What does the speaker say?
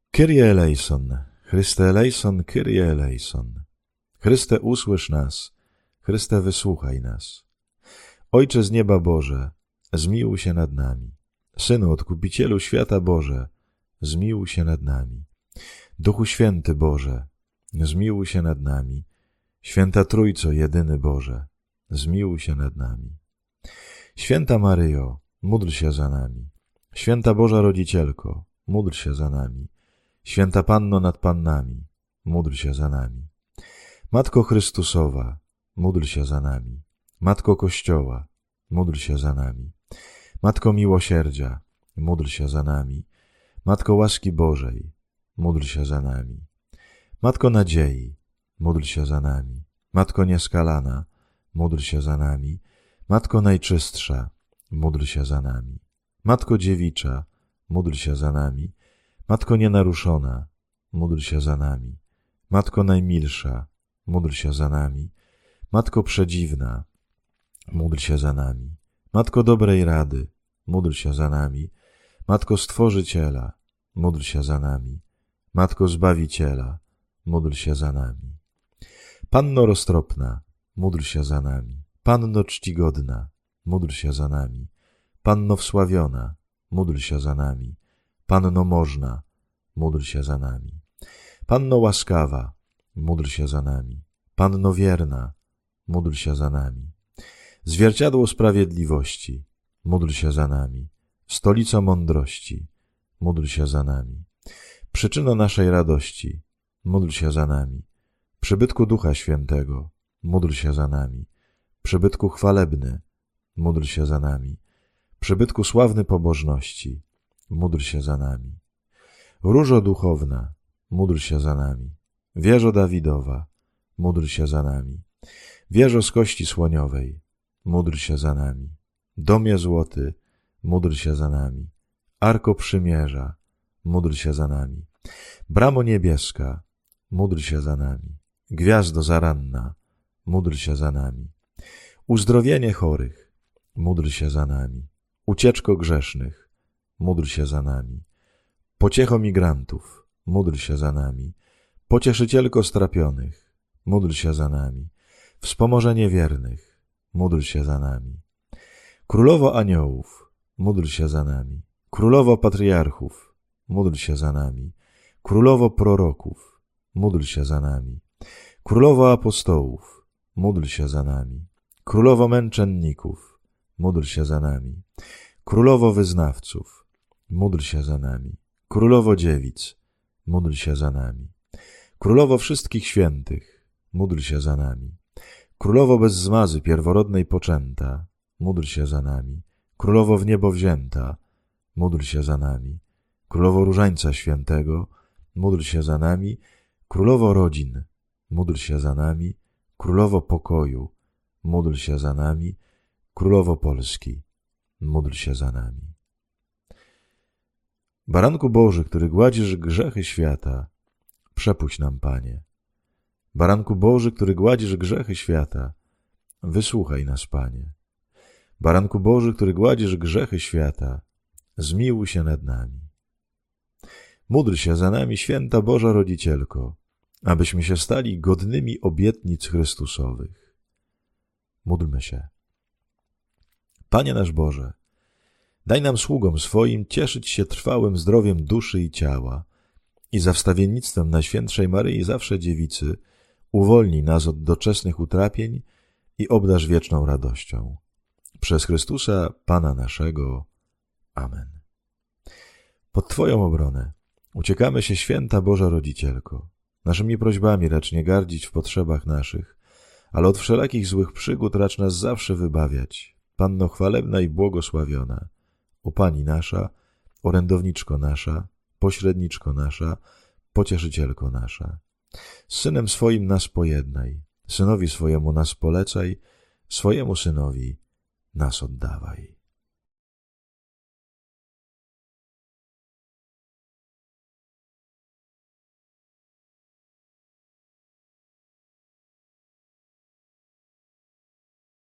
Kyrie eleison, Chryste eleison, Kyrie eleison. Chryste, usłysz nas, Chryste, wysłuchaj nas. Ojcze z nieba Boże, zmiłuj się nad nami. Synu, Odkupicielu świata Boże, zmiłuj się nad nami. Duchu Święty Boże, zmiłuj się nad nami. Święta Trójco, jedyny Boże, zmiłuj się nad nami. Święta Maryjo, módl się za nami. Święta Boża Rodzicielko, módl się za nami. Święta Panno nad Pannami, módl się za nami. Matko Chrystusowa, módl się za nami. Matko Kościoła, módl się za nami. Matko Miłosierdzia, módl się za nami. Matko łaski Bożej, módl się za nami. Matko Nadziei, módl się za nami. Matko Nieskalana, módl się za nami. Matko Najczystsza, módl się za nami. Matko Dziewicza, módl się za nami. Matko Nienaruszona, módl się za nami. Matko Najmilsza, módl się za nami. Matko Przedziwna, módl się za nami. Matko Dobrej Rady, módl się za nami. Matko Stworzyciela, módl się za nami. Matko Zbawiciela, módl się za nami. Panno Roztropna, módl się za nami. Panno Czcigodna, módl się za nami. Panno Wsławiona, módl się za nami. Panno Można, módl się za nami. Panno Łaskawa, módl się za nami. Panno Wierna, módl się za nami. Zwierciadło Sprawiedliwości, módl się za nami. Stolico Mądrości, módl się za nami. Przyczyno naszej radości, módl się za nami. Przybytku Ducha Świętego, módl się za nami. Przybytku chwalebny, módl się za nami. Przybytku sławny pobożności, módl się za nami. Różo duchowna, módl się za nami. Wieżo Dawidowa, módl się za nami. Wieżo z kości słoniowej, módl się za nami. Domie złoty, módl się za nami. Arko Przymierza, módl się za nami. Bramo niebieska, módl się za nami. Gwiazdo zaranna, módl się za nami. Uzdrowienie chorych, módl się za nami. Ucieczko grzesznych, módl się za nami. Pociecho migrantów, módl się za nami. Pocieszycielko strapionych, módl się za nami. Wspomożenie wiernych, módl się za nami. Królowo aniołów, módl się za nami. Królowo patriarchów, módl się za nami. Królowo proroków, módl się za nami. Królowo apostołów, módl się za nami. Królowo męczenników, módl się za nami. Królowo wyznawców, módl się za nami. Królowo dziewic, módl się za nami. Królowo wszystkich świętych, módl się za nami. Królowo bez zmazy pierworodnej poczęta, módl się za nami. Królowo w niebo wzięta, módl się za nami. Królowo Różańca Świętego, módl się za nami. Królowo rodzin, módl się za nami. Królowo pokoju, módl się za nami. Królowo Polski, módl się za nami. Baranku Boży, który gładzisz grzechy świata, przepuść nam, Panie. Baranku Boży, który gładzisz grzechy świata, wysłuchaj nas, Panie. Baranku Boży, który gładzisz grzechy świata, zmiłuj się nad nami. Módl się za nami, Święta Boża Rodzicielko, abyśmy się stali godnymi obietnic Chrystusowych. Módlmy się. Panie nasz Boże, daj nam sługom swoim cieszyć się trwałym zdrowiem duszy i ciała i za wstawiennictwem Najświętszej Maryi Zawsze Dziewicy uwolnij nas od doczesnych utrapień i obdarz wieczną radością. Przez Chrystusa, Pana naszego. Amen. Pod Twoją obronę uciekamy się, Święta Boża Rodzicielko. Naszymi prośbami racz nie gardzić w potrzebach naszych, ale od wszelakich złych przygód racz nas zawsze wybawiać. Panno chwalebna i błogosławiona, o Pani nasza, orędowniczko nasza, pośredniczko nasza, pocieszycielko nasza. Z Synem swoim nas pojednaj, Synowi swojemu nas polecaj, swojemu Synowi nas oddawaj.